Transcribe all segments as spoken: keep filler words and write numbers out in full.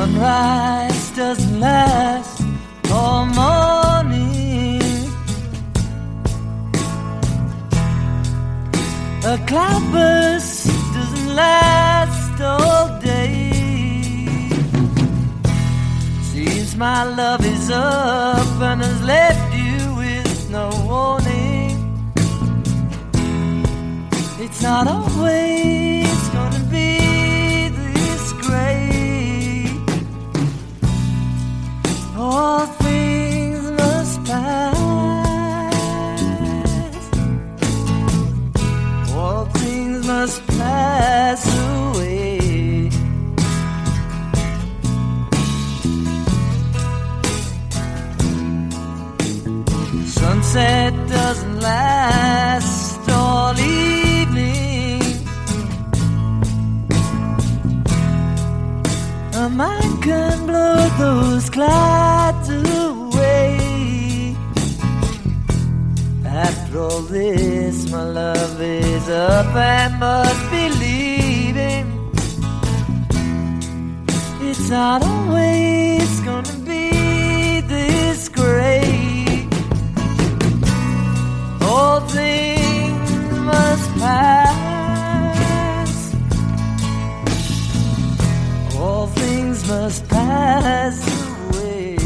Sunrise doesn't last all morning. A cloudburst doesn't last all day. Seems my love is up and has left you with no warning. It's not always gonna be this great. All things must pass. All things must pass away. Sunset doesn't last all evening. A mind can blow those clouds away. After all this, my love is up and must be leaving. It's not always gonna be this great. All things must pass. All things must pass away.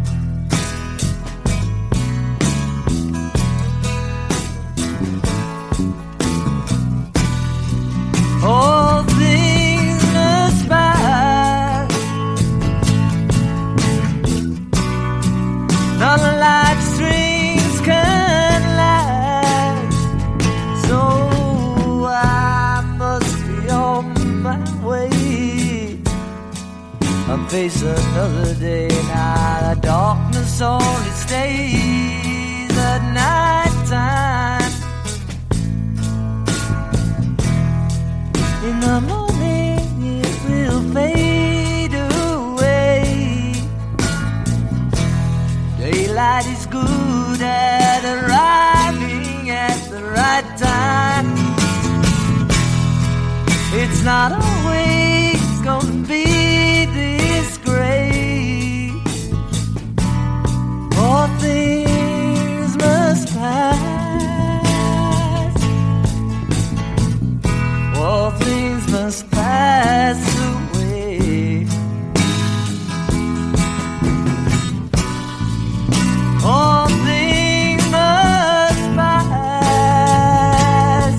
All things must pass. None of life's strings can last. So I must be on my way. I face another day now. The darkness only stays at night time. In the morning it will fade away. Daylight is good at arriving at the right time. It's not always gonna be this great. All things must pass. All things must pass away. All things must pass.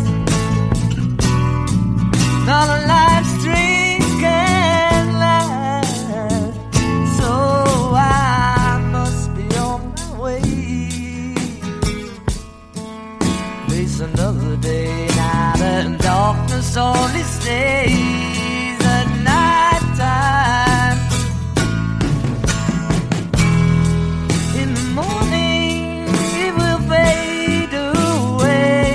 None of life's strings can last. So I must be on my way. Face another day now. The darkness only stays at night time. In the morning it will fade away.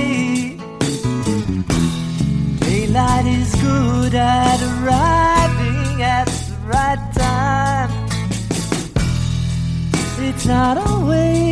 Daylight is good at arriving at the right time. It's not always